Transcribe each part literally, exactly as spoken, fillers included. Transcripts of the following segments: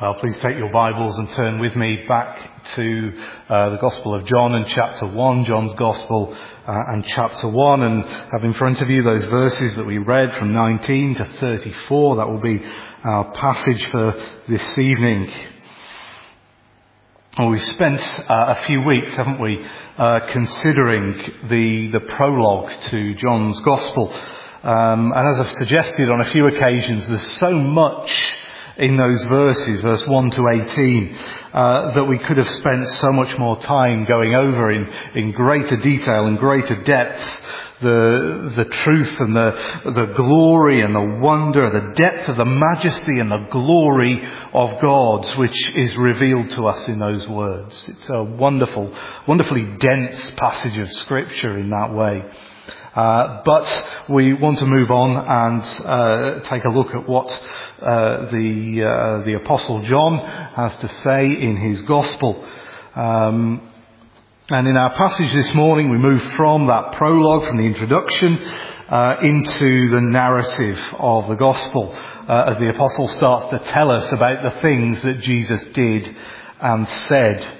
Well, please take your Bibles and turn with me back to uh, the Gospel of John and chapter one, John's Gospel uh, and chapter one, and have in front of you those verses that we read from nineteen to thirty-four. That will be our passage for this evening. Well, we've spent uh, a few weeks, haven't we, uh, considering the, the prologue to John's Gospel. Um, and as I've suggested on a few occasions, there's so much in those verses, verse one to eighteen, uh, that we could have spent so much more time going over in, in greater detail and greater depth, the, the truth and the, the glory and the wonder, the depth of the majesty and the glory of God, which is revealed to us in those words. It's a wonderful, wonderfully dense passage of Scripture in that way. Uh, but we want to move on and uh, take a look at what uh, the uh, the Apostle John has to say in his Gospel. Um, and in our passage this morning, we move from that prologue, from the introduction, uh, into the narrative of the Gospel, uh, as the Apostle starts to tell us about the things that Jesus did and said.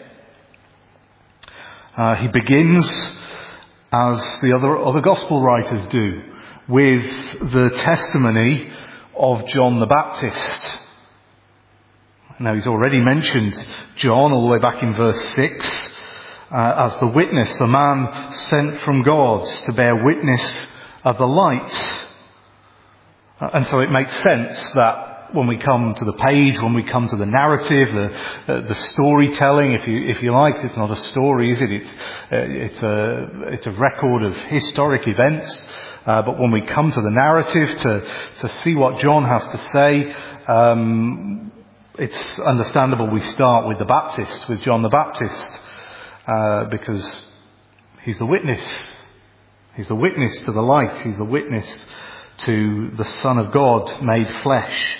Uh, he begins, as the other, other gospel writers do, with the testimony of John the Baptist. Now, he's already mentioned John all the way back in verse six uh, as the witness, the man sent from God to bear witness of the light. Uh, and so it makes sense that when we come to the page, when we come to the narrative, the uh, the storytelling, if you if you like, it's not a story, is it? It's uh, it's a it's a record of historic events. Uh, but when we come to the narrative to to see what John has to say, um, it's understandable we start with the Baptist, with John the Baptist, uh, because he's the witness. He's the witness to the light. He's the witness to the Son of God made flesh.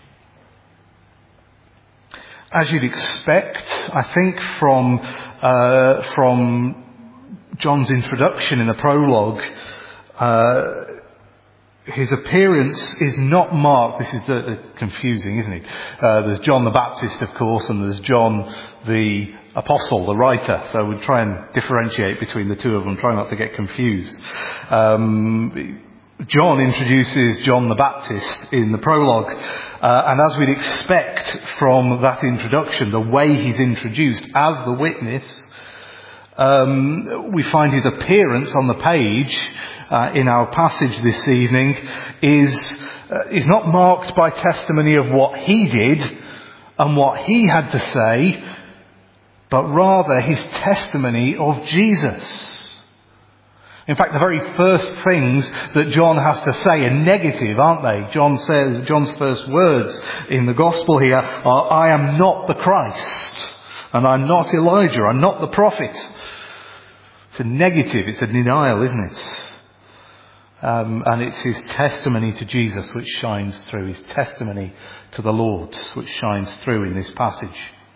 As you'd expect, I think, from uh, from John's introduction in the prologue, uh, his appearance is not marked. This is the, the confusing, isn't it? Uh, there's John the Baptist, of course, and there's John the Apostle, the writer. So we'll try and differentiate between the two of them, try not to get confused. Um, John introduces John the Baptist in the prologue, uh, and as we'd expect from that introduction, the way he's introduced as the witness, um, we find his appearance on the page uh, in our passage this evening is uh, is not marked by testimony of what he did and what he had to say, but rather his testimony of Jesus. In fact, the very first things that John has to say are negative, aren't they? John says, John's first words in the Gospel here are, I am not the Christ, and I'm not Elijah, I'm not the prophet. It's a negative, it's a denial, isn't it? Um, and it's his testimony to Jesus which shines through, his testimony to the Lord which shines through in this passage.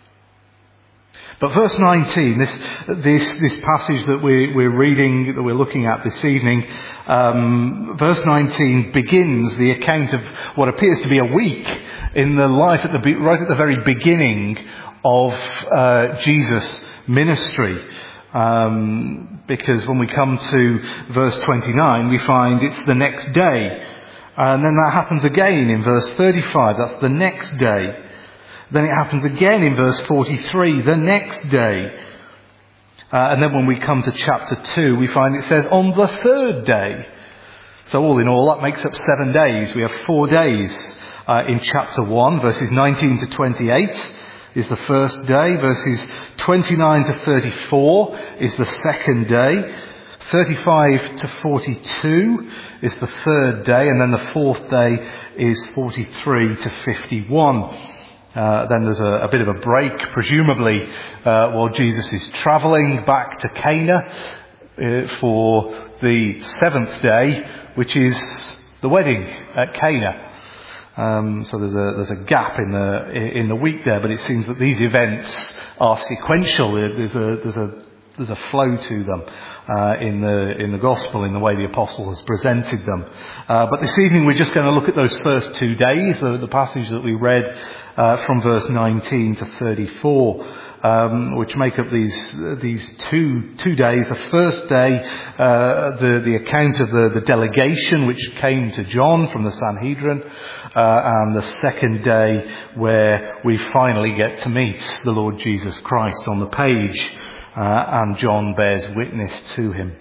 But verse nineteen, this this this passage that we, we're reading, that we're looking at this evening, um, verse nineteen begins the account of what appears to be a week in the life at the right at the very beginning of uh, Jesus' ministry. Um, because when we come to verse twenty-nine, we find it's the next day, and then that happens again in verse thirty-five. That's the next day. Then it happens again in verse forty-three, the next day. Uh, and then when we come to chapter two, we find it says on the third day. So all in all, that makes up seven days. We have four days uh, in chapter one. Verses nineteen to twenty-eight is the first day. Verses twenty-nine to thirty-four is the second day. thirty-five to forty-two is the third day. And then the fourth day is forty-three to fifty-one. Uh, then there's a, a bit of a break, presumably, uh, while Jesus is travelling back to Cana uh, for the seventh day, which is the wedding at Cana. Um, so there's a there's a gap in the in the week there, but it seems that these events are sequential. There's a there's a there's a flow to them uh, in the in the gospel, in the way the apostle has presented them. Uh, but this evening we're just going to look at those first two days, the, the passage that we read uh, from verse nineteen to thirty-four, um, which make up these these two two days. The first day, uh, the the account of the, the delegation which came to John from the Sanhedrin, uh, and the second day where we finally get to meet the Lord Jesus Christ on the page. Uh, and John bears witness to him.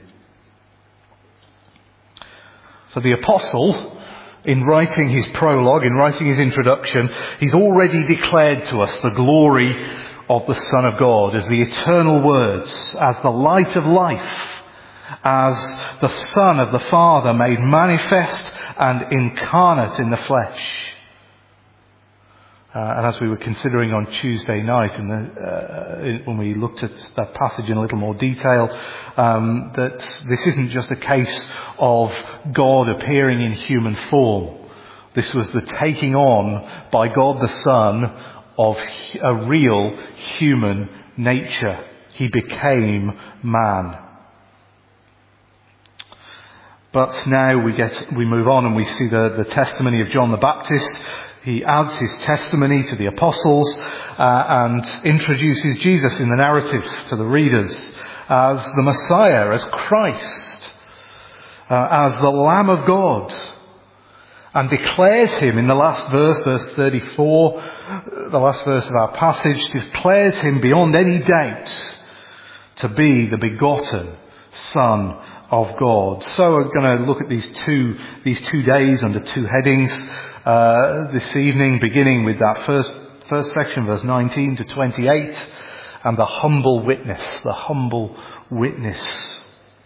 So the apostle, in writing his prologue, in writing his introduction, he's already declared to us the glory of the Son of God as the eternal words, as the light of life, as the Son of the Father made manifest and incarnate in the flesh. Uh, and as we were considering on Tuesday night, in the, uh, in, when we looked at that passage in a little more detail, um, that this isn't just a case of God appearing in human form. This was the taking on by God the Son of a real human nature. He became man. But now we get we move on and we see the, the testimony of John the Baptist. He adds his testimony to the apostles uh, and introduces Jesus in the narrative to the readers as the Messiah, as Christ, uh, as the Lamb of God, and declares him in the last verse, verse thirty-four, the last verse of our passage, declares him beyond any doubt to be the begotten Son of God. So we're going to look at these two these two days under two headings uh, this evening, beginning with that first first section, verse nineteen to twenty-eight, and the humble witness, the humble witness.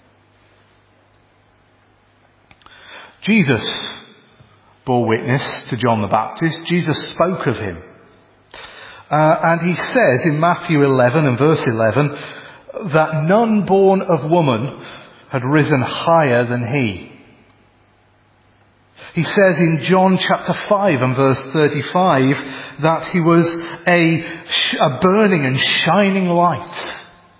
Jesus bore witness to John the Baptist. Jesus spoke of him. Uh, and he says in Matthew eleven and verse eleven that none born of woman had risen higher than he. He says in John chapter five and verse thirty-five that he was a, a burning and shining light.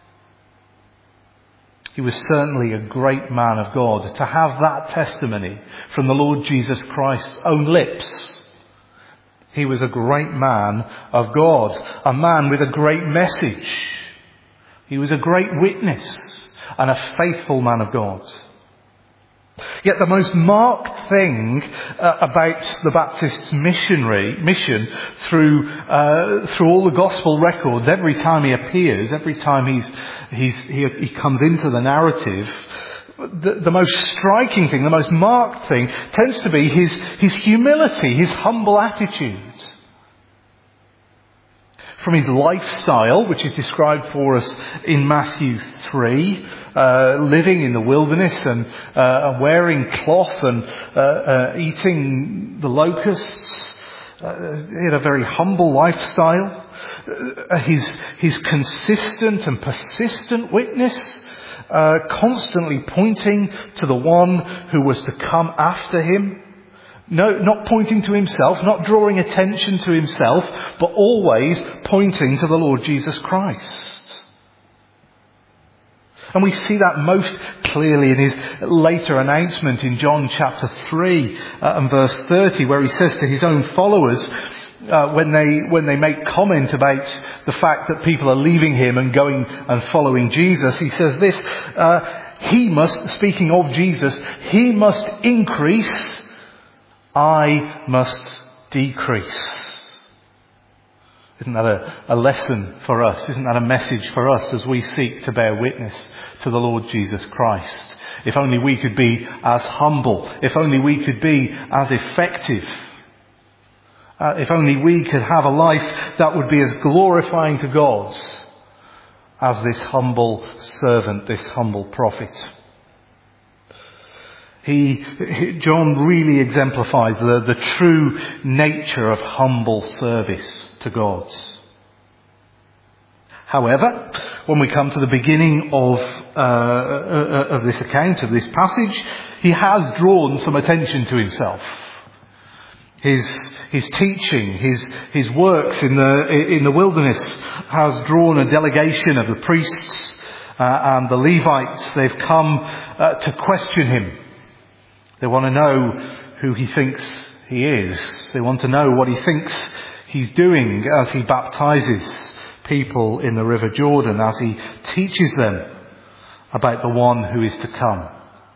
He was certainly a great man of God. To have that testimony from the Lord Jesus Christ's own lips. He was a great man of God, a man with a great message. He was a great witness and a faithful man of God. Yet the most marked thing uh, about the Baptist's missionary mission through uh, through all the gospel records, every time he appears, every time he's he's he, he comes into the narrative, the, the most striking thing, the most marked thing, tends to be his his humility, his humble attitude. From his lifestyle, which is described for us in Matthew three, uh, living in the wilderness and uh, wearing cloth and uh, uh, eating the locusts. Uh, he had a very humble lifestyle. Uh, his, his consistent and persistent witness, uh, constantly pointing to the one who was to come after him. No, not pointing to himself, not drawing attention to himself, but always pointing to the Lord Jesus Christ. And we see that most clearly in his later announcement in John chapter three uh, and verse thirty, where he says to his own followers, uh, when they when they make comment about the fact that people are leaving him and going and following Jesus, he says this, uh, he must, speaking of Jesus, he must increase, I must decrease. Isn't that a, a lesson for us? Isn't that a message for us as we seek to bear witness to the Lord Jesus Christ? If only we could be as humble. If only we could be as effective. Uh, if only we could have a life that would be as glorifying to God as this humble servant, this humble prophet. He, John really exemplifies the, the true nature of humble service to God. However, when we come to the beginning of, uh, of this account, of this passage, he has drawn some attention to himself. His, his teaching, his, his works in the, in the wilderness has drawn a delegation of the priests Uh, and the Levites, they've come uh, to question him. They want to know who he thinks he is. They want to know what he thinks he's doing as he baptizes people in the River Jordan, as he teaches them about the one who is to come.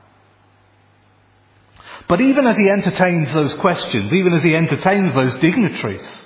But even as he entertains those questions, even as he entertains those dignitaries,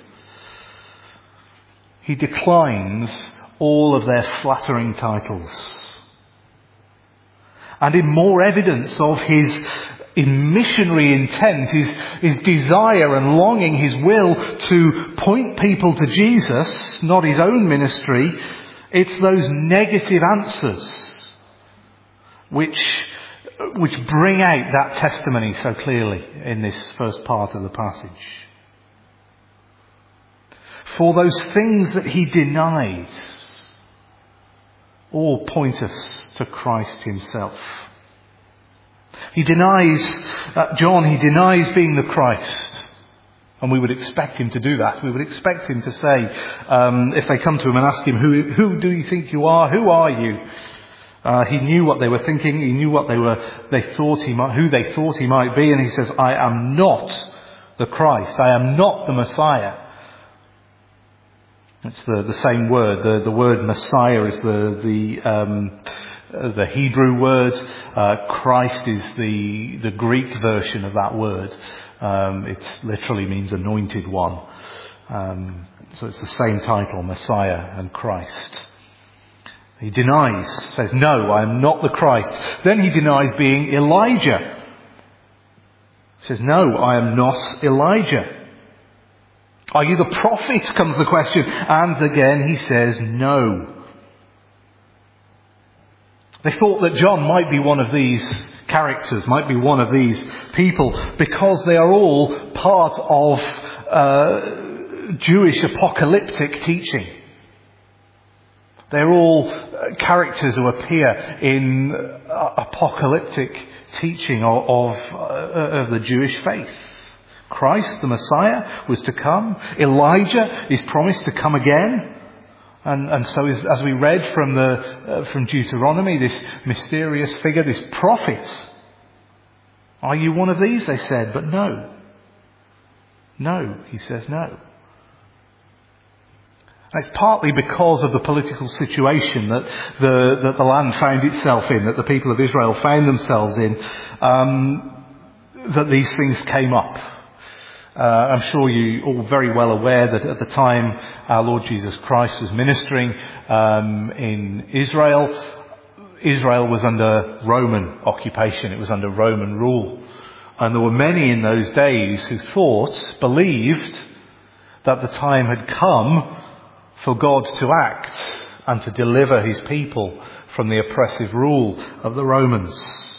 he declines all of their flattering titles. And in more evidence of his in missionary intent, his, his desire and longing, his will to point people to Jesus, not his own ministry, it's those negative answers which, which bring out that testimony so clearly in this first part of the passage. For those things that he denies all point us to Christ himself. He denies, uh, John, he denies being the Christ. And we would expect him to do that. We would expect him to say, um, if they come to him and ask him, who, who do you think you are? Who are you? Uh, he knew what they were thinking. He knew what they were, they thought he might, who they thought he might be. And he says, I am not the Christ. I am not the Messiah. It's the, the same word. The, the word Messiah is the, the, um, the Hebrew word. Uh, Christ is the, the Greek version of that word. Um, it literally means anointed one. Um, so it's the same title, Messiah and Christ. He denies, says, no, I am not the Christ. Then he denies being Elijah. He says, no, I am not Elijah. Are you the prophet? Comes the question. And again he says, no. They thought that John might be one of these characters, might be one of these people, because they are all part of uh, Jewish apocalyptic teaching. They're all characters who appear in uh, apocalyptic teaching of, of, uh, of the Jewish faith. Christ, the Messiah, was to come. Elijah is promised to come again. And, and so is, as we read from the uh, from Deuteronomy, this mysterious figure, this prophet. Are you one of these? They said, but no. No, he says no. And it's partly because of the political situation that the, that the land found itself in, that the people of Israel found themselves in, um, that these things came up. Uh, I'm sure you're all very well aware that at the time our Lord Jesus Christ was ministering um, in Israel, Israel was under Roman occupation. It was under Roman rule. And there were many in those days who thought, believed, that the time had come for God to act and to deliver his people from the oppressive rule of the Romans.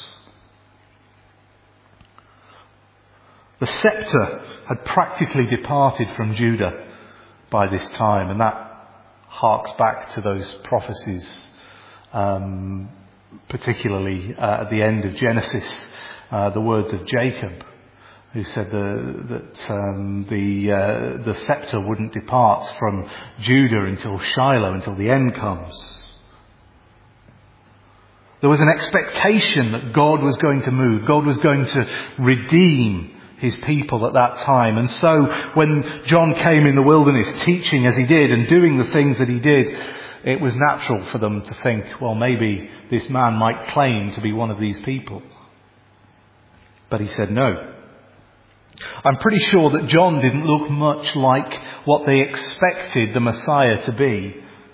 The scepter had practically departed from Judah by this time, and that harks back to those prophecies, um, particularly uh, at the end of Genesis, uh, the words of Jacob, who said the, that um, the uh, the scepter wouldn't depart from Judah until Shiloh, until the end comes. There was an expectation that God was going to move. God was going to redeem his people at that time. And so when John came in the wilderness teaching as he did and doing the things that he did, it was natural for them to think, well, maybe this man might claim to be one of these people. But he said no. I'm pretty sure that John didn't look much like what they expected the Messiah to be.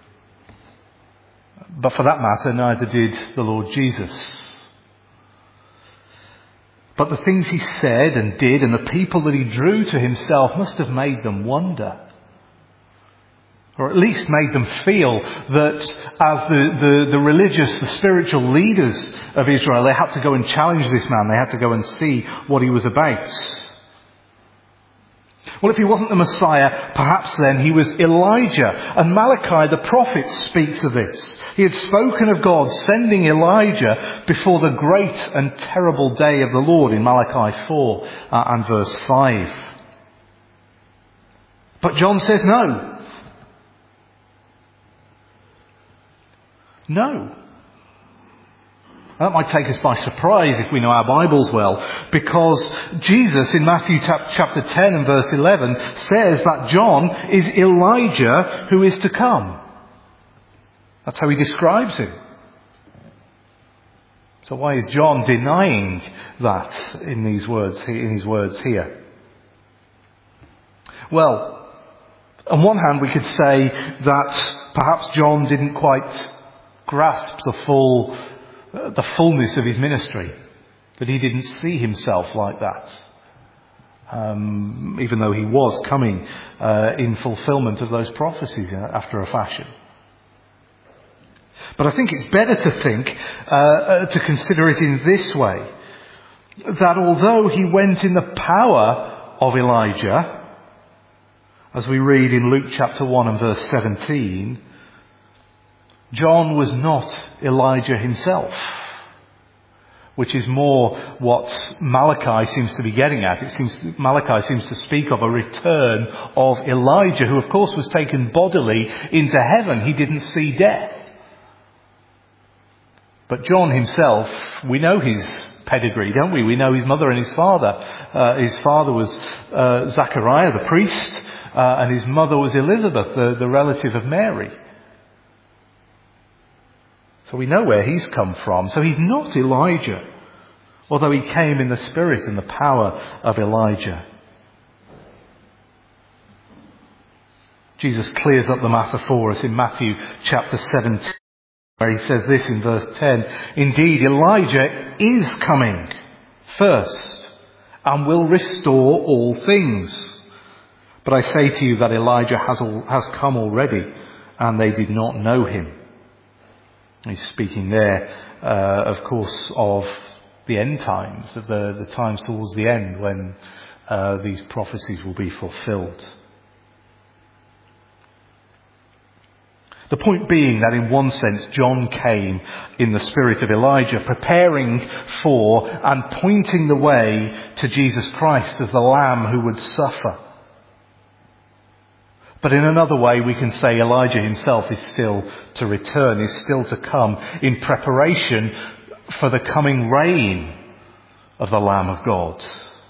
But for that matter, neither did the Lord Jesus. But the things he said and did and the people that he drew to himself must have made them wonder. Or at least made them feel that as the, the, the religious, the spiritual leaders of Israel, they had to go and challenge this man. They had to go and see what he was about. Well, if he wasn't the Messiah, perhaps then he was Elijah. And Malachi, the prophet, speaks of this. He had spoken of God sending Elijah before the great and terrible day of the Lord in Malachi four uh, and verse five. But John says no. No. That might take us by surprise if we know our Bibles well, because Jesus in Matthew chapter ten and verse eleven says that John is Elijah who is to come. That's how he describes him. So why is John denying that in these words, in his words here? Well, on one hand we could say that perhaps John didn't quite grasp the full the fullness of his ministry, that he didn't see himself like that, um, even though he was coming uh, in fulfillment of those prophecies after a fashion. But I think it's better to think, uh, uh, to consider it in this way, that although he went in the power of Elijah, as we read in Luke chapter one and verse seventeen, John was not Elijah himself, which is more what Malachi seems to be getting at. It seems Malachi seems to speak of a return of Elijah, who of course was taken bodily into heaven. He didn't see death. But John himself, we know his pedigree, don't we? We know his mother and his father. Uh, his father was uh, Zachariah, the priest, uh, and his mother was Elizabeth, the, the relative of Mary. So we know where he's come from. So he's not Elijah, although he came in the spirit and the power of Elijah. Jesus clears up the matter for us in Matthew chapter seventeen, where he says this in verse ten, "Indeed, Elijah is coming first and will restore all things. But I say to you that Elijah has, all, has come already, and they did not know him." He's speaking there, uh, of course, of the end times, of the, the times towards the end when uh, these prophecies will be fulfilled. The point being that in one sense John came in the spirit of Elijah, preparing for and pointing the way to Jesus Christ as the Lamb who would suffer. But in another way we can say Elijah himself is still to return, is still to come in preparation for the coming reign of the Lamb of God.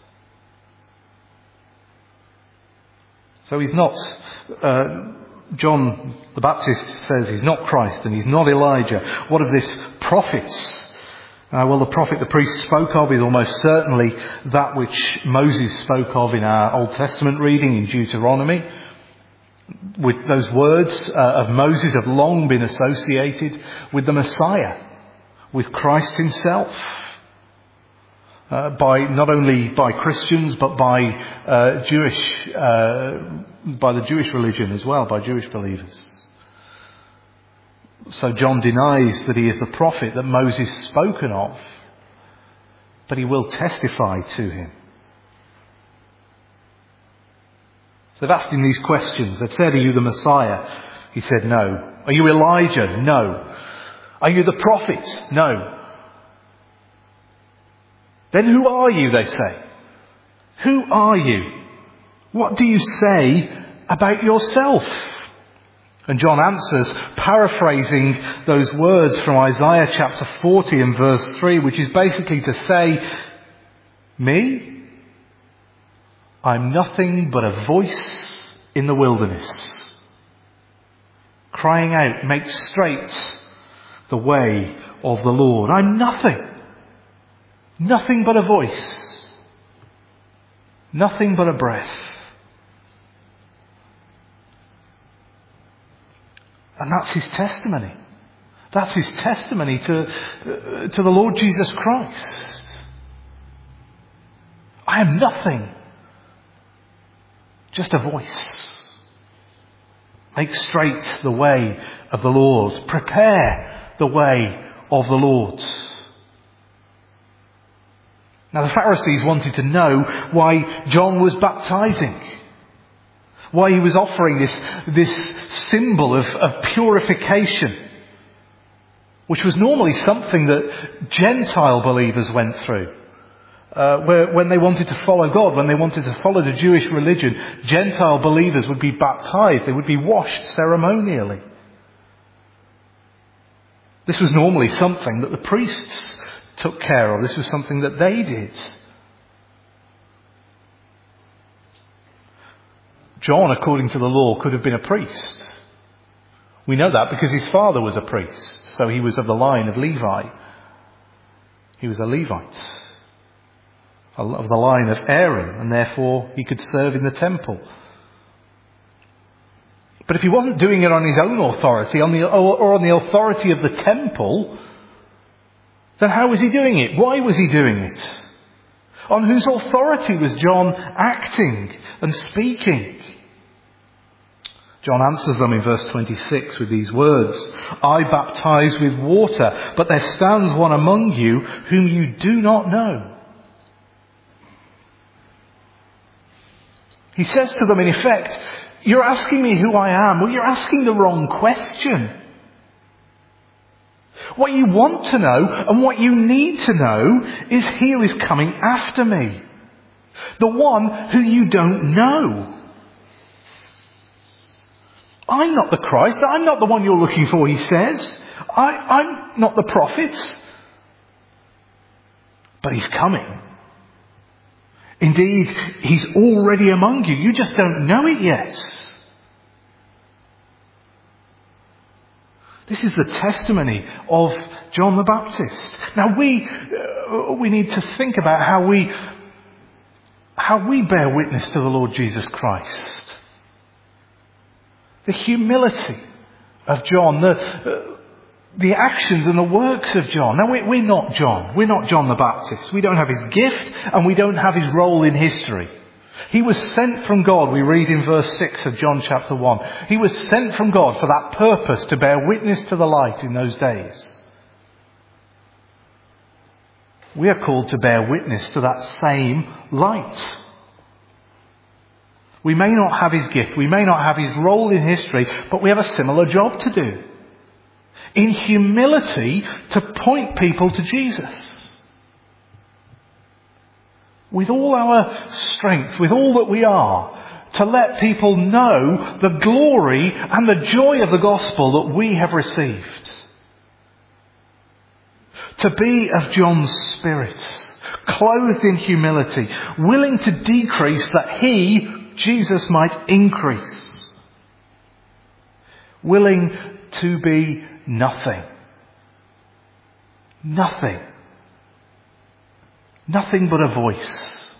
So he's not, uh, John the Baptist says he's not Christ and he's not Elijah. What of this prophet? Uh, well, the prophet the priest spoke of is almost certainly that which Moses spoke of in our Old Testament reading in Deuteronomy. With those words uh, of Moses have long been associated with the Messiah, with Christ himself, uh, by not only by Christians but by uh, Jewish, uh, by the Jewish religion as well, by Jewish believers. So John denies that he is the prophet that Moses spoken of, but he will testify to him. So they've asked him these questions. They've said, "Are you the Messiah?" He said, "No." "Are you Elijah?" "No." "Are you the prophet?" "No." "Then who are you?" they say. "Who are you? What do you say about yourself?" And John answers, paraphrasing those words from Isaiah chapter forty and verse three, which is basically to say, "Me? I'm nothing but a voice in the wilderness, crying out, 'Make straight the way of the Lord.'" I'm nothing. Nothing but a voice. Nothing but a breath. And that's his testimony. That's his testimony to, uh, to the Lord Jesus Christ. I am nothing. Just a voice. Make straight the way of the Lord. Prepare the way of the Lord. Now the Pharisees wanted to know why John was baptizing. Why he was offering this, this symbol of, of purification. Which was normally something that Gentile believers went through. Uh, where, when they wanted to follow God, when they wanted to follow the Jewish religion, Gentile believers would be baptized. They would be washed ceremonially. This was normally something that the priests took care of. This was something that they did. John, according to the law, could have been a priest. We know that because his father was a priest, so he was of the line of Levi. He was a Levite, of the line of Aaron, and therefore he could serve in the temple. But if he wasn't doing it on his own authority, on the, or on the authority of the temple, then how was he doing it? Why was he doing it? On whose authority was John acting and speaking? John answers them in verse twenty-six with these words, I baptize with water, but there stands one among you whom you do not know. He says to them, in effect, you're asking me who I am. Well, you're asking the wrong question. What you want to know and what you need to know is he who is coming after me. The one who you don't know. I'm not the Christ. I'm not the one you're looking for, he says. I, I'm not the prophet. But he's coming. Indeed, he's already among you. You just don't know it yet. This is the testimony of John the Baptist. Now we uh, we need to think about how we how we bear witness to the Lord Jesus Christ. The humility of John, the uh, the actions and the works of John. Now we, we're not John. We're not John the Baptist. We don't have his gift and we don't have his role in history. He was sent from God, we read in verse six of John chapter one. He was sent from God for that purpose, to bear witness to the light in those days. We are called to bear witness to that same light. We may not have his gift, we may not have his role in history, but we have a similar job to do. In humility, to point people to Jesus. With all our strength, with all that we are, to let people know the glory and the joy of the gospel that we have received. To be of John's spirit, clothed in humility, willing to decrease that he, Jesus, might increase. Willing to be nothing. Nothing. Nothing but a voice.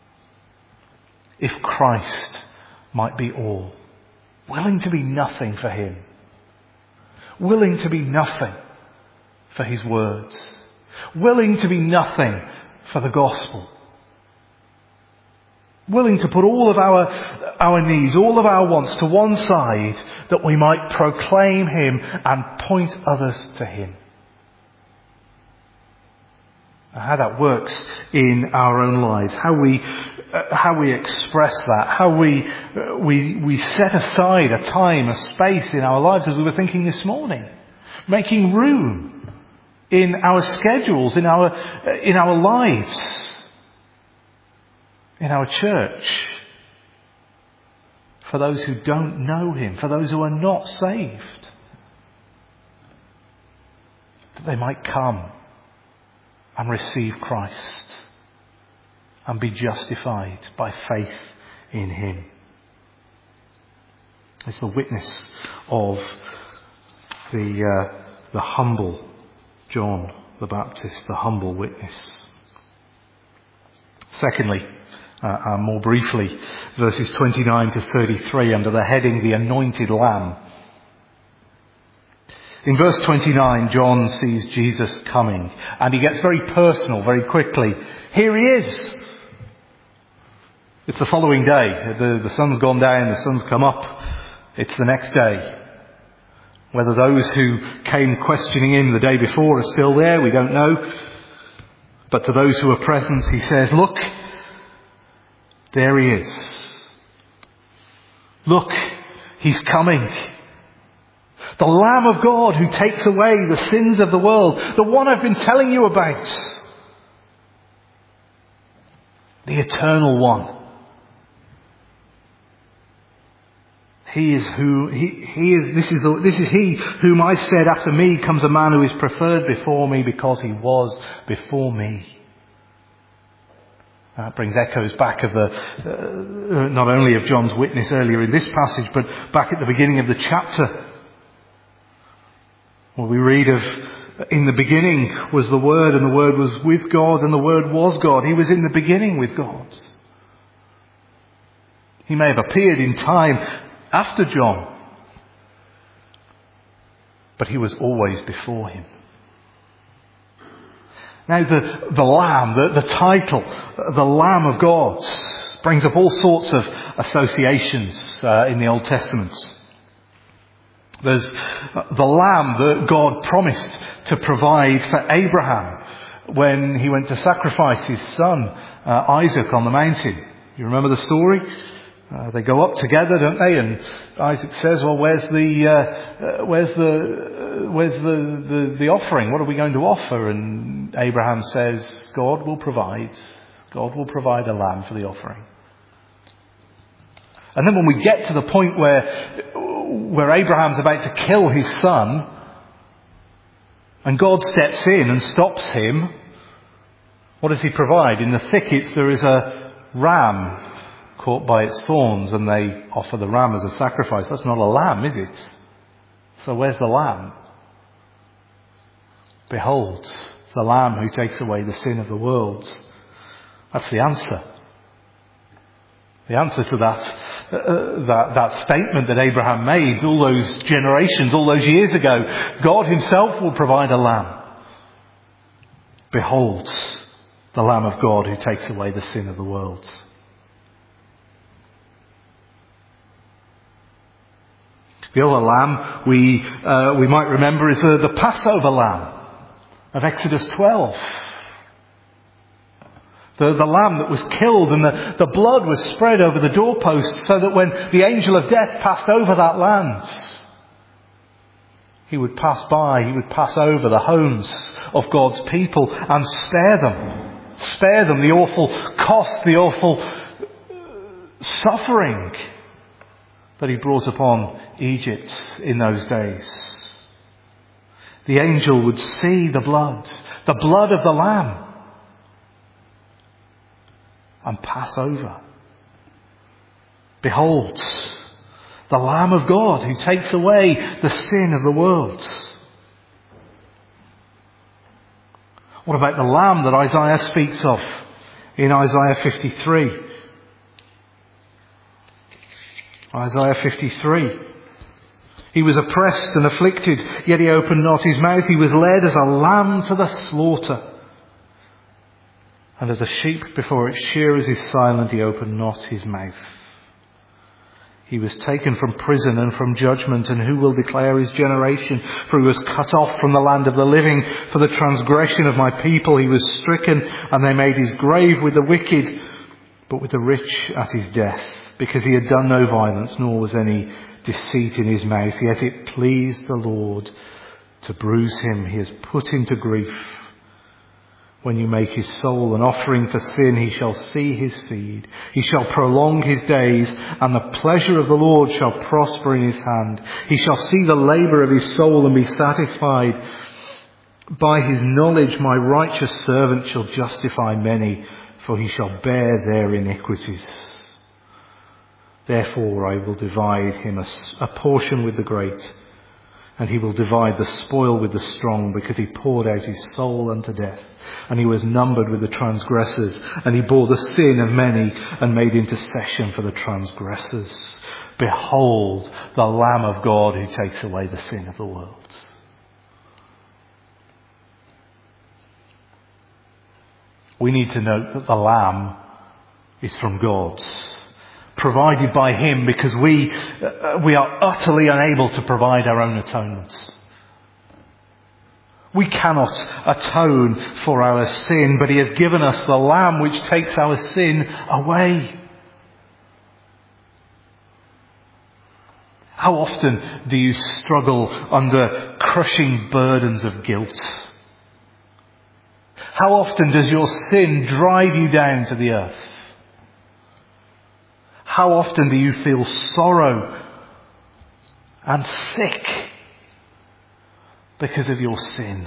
If Christ might be all. Willing to be nothing for him. Willing to be nothing for his words. Willing to be nothing for the gospel. Willing to put all of our, our needs, all of our wants to one side, that we might proclaim him and point others to him. How that works in our own lives, how we uh, how we express that, how we uh, we we set aside a time, a space in our lives, as we were thinking this morning, making room in our schedules, in our uh, in our lives, in our church, for those who don't know him, for those who are not saved, that they might come and receive Christ and be justified by faith in him. It's the witness of the uh, the humble John the Baptist, the humble witness. Secondly, uh, uh, more briefly, verses twenty-nine to thirty-three under the heading The Anointed Lamb. In verse twenty-nine, John sees Jesus coming, and he gets very personal very quickly. Here he is. It's the following day. The, the sun's gone down, the sun's come up. It's the next day. Whether those who came questioning him the day before are still there, we don't know. But to those who are present, he says, look, there he is. Look, he's coming. The Lamb of God who takes away the sins of the world. The one I've been telling you about. The eternal one. He is who, he, he is, this is, the, this is he whom I said, after me comes a man who is preferred before me because he was before me. That brings echoes back of the, uh, not only of John's witness earlier in this passage, but back at the beginning of the chapter. Where we read of, in the beginning was the Word, and the Word was with God, and the Word was God. He was in the beginning with God. He may have appeared in time after John, but he was always before him. Now the, the Lamb, the, the title, the Lamb of God, brings up all sorts of associations uh, in the Old Testament. There's the Lamb that God promised to provide for Abraham when he went to sacrifice his son uh, Isaac on the mountain. You remember the story? Uh, they go up together, don't they? And Isaac says, "Well, where's the uh, uh, where's the uh, where's the, the the offering? What are we going to offer?" And Abraham says, "God will provide. God will provide a lamb for the offering." And then when we get to the point where where Abraham's about to kill his son, and God steps in and stops him, what does he provide? In the thickets there is a ram caught by its thorns, and they offer the ram as a sacrifice. That's not a lamb, is it? So where's the lamb? Behold, the Lamb who takes away the sin of the world. That's the answer. The answer to that, uh, that, that statement that Abraham made all those generations, all those years ago. God himself will provide a lamb. Behold, the Lamb of God who takes away the sin of the world. The other lamb we uh, we might remember is the, the Passover lamb of Exodus twelve. The, the lamb that was killed, and the, the blood was spread over the doorposts so that when the angel of death passed over that land, he would pass by, he would pass over the homes of God's people and spare them. Spare them the awful cost, the awful suffering that he brought upon Egypt in those days. The angel would see the blood, the blood of the lamb, and pass over. Behold, the Lamb of God who takes away the sin of the world. What about the lamb that Isaiah speaks of in Isaiah fifty-three? Isaiah fifty-three. He was oppressed and afflicted, yet he opened not his mouth. He was led as a lamb to the slaughter. And as a sheep before its shearers is silent, he opened not his mouth. He was taken from prison and from judgment, and who will declare his generation? For he was cut off from the land of the living. For the transgression of my people he was stricken, and they made his grave with the wicked, but with the rich at his death. Because he had done no violence, nor was any deceit in his mouth. Yet it pleased the Lord to bruise him. He has put him to grief. When you make his soul an offering for sin, he shall see his seed. He shall prolong his days, and the pleasure of the Lord shall prosper in his hand. He shall see the labour of his soul and be satisfied. By his knowledge my righteous servant shall justify many, for he shall bear their iniquities. Therefore I will divide him a, a portion with the great, and he will divide the spoil with the strong, because he poured out his soul unto death. And he was numbered with the transgressors, and he bore the sin of many, and made intercession for the transgressors. Behold, the Lamb of God who takes away the sin of the world. We need to note that the Lamb is from God, provided by him, because we uh, we are utterly unable to provide our own atonements. We cannot atone for our sin, but he has given us the Lamb which takes our sin away. How often do you struggle under crushing burdens of guilt? How often does your sin drive you down to the earth? How often do you feel sorrow and sick because of your sin.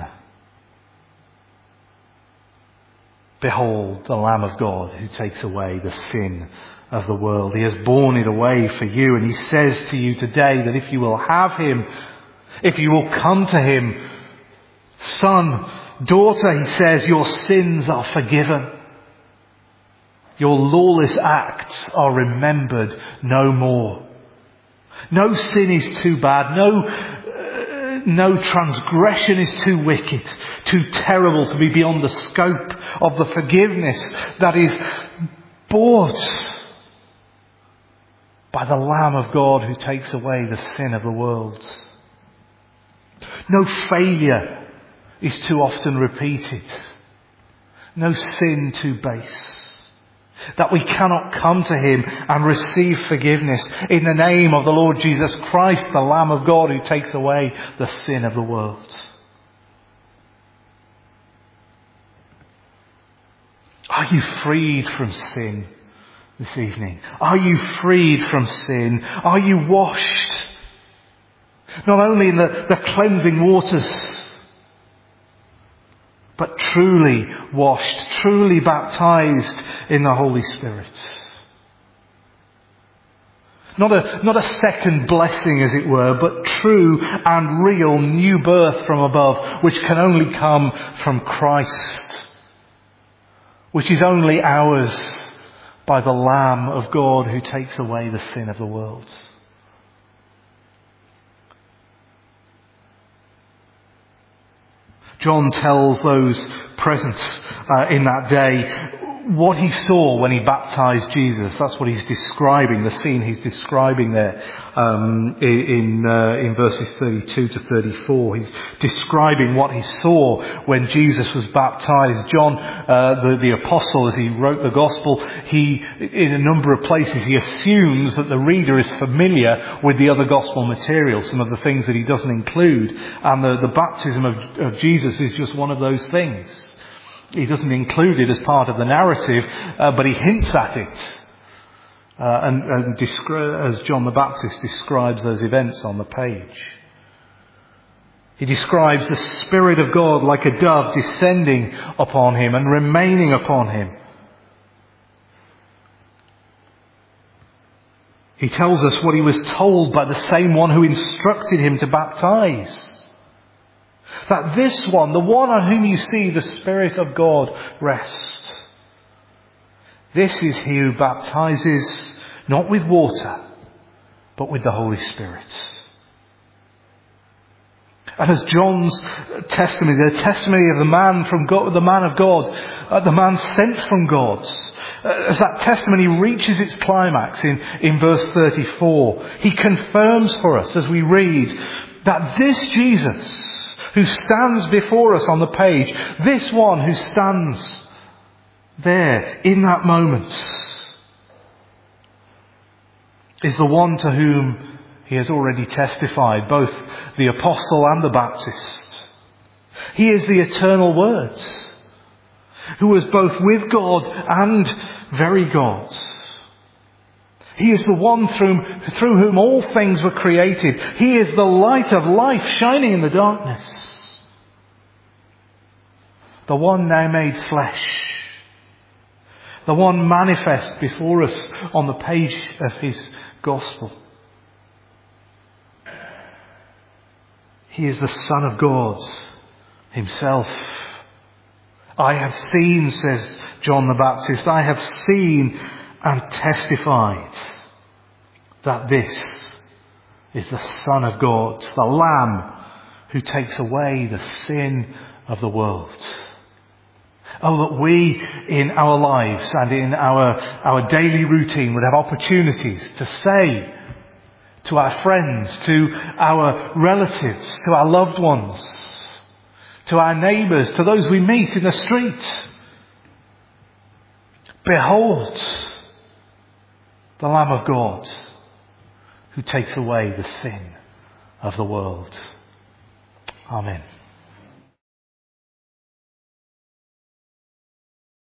Behold the Lamb of God who takes away the sin of the world. He has borne it away for you, and he says to you today that if you will have him, if you will come to him, son, daughter, he says, your sins are forgiven. Your lawless acts are remembered no more. No sin is too bad. No, uh, no transgression is too wicked, too terrible to be beyond the scope of the forgiveness that is bought by the Lamb of God who takes away the sin of the world. No failure is too often repeated. No sin too base that we cannot come to him and receive forgiveness in the name of the Lord Jesus Christ, the Lamb of God who takes away the sin of the world. Are you freed from sin this evening? Are you freed from sin? Are you washed? Not only in the, the cleansing waters, but truly washed, truly baptized in the Holy Spirit. Not a, not a second blessing, as it were, but true and real new birth from above, which can only come from Christ, which is only ours by the Lamb of God who takes away the sin of the world. John tells those present uh, in that day what he saw when he baptized Jesus. That's what he's describing, the scene he's describing there um, in uh, in verses thirty-two to thirty-four. He's describing what he saw when Jesus was baptized. John, uh, the, the apostle, as he wrote the gospel, he, in a number of places, he assumes that the reader is familiar with the other gospel material, some of the things that he doesn't include. And the, the baptism of, of Jesus is just one of those things. He doesn't include it as part of the narrative, uh, but he hints at it. Uh, and and descri- as John the Baptist describes those events on the page. He describes the Spirit of God like a dove descending upon him and remaining upon him. He tells us what he was told by the same one who instructed him to baptize. That this one, the one on whom you see the Spirit of God rest, this is he who baptizes not with water, but with the Holy Spirit. And as John's testimony, the testimony of the man from God, the man of God, uh, the man sent from God, uh, as that testimony reaches its climax in, in verse thirty-four, he confirms for us as we read that this Jesus who stands before us on the page, this one who stands there in that moment, is the one to whom he has already testified, both the apostle and the Baptist. He is the eternal Word, who was both with God and very God. He is the one through, through whom all things were created. He is the light of life shining in the darkness. The one now made flesh. The one manifest before us on the page of his gospel. He is the Son of God himself. I have seen, says John the Baptist, I have seen and testified that this is the Son of God, the Lamb who takes away the sin of the world. Oh, that we in our lives and in our, our daily routine would have opportunities to say to our friends, to our relatives, to our loved ones, to our neighbours, to those we meet in the street, behold the Lamb of God who takes away the sin of the world. Amen.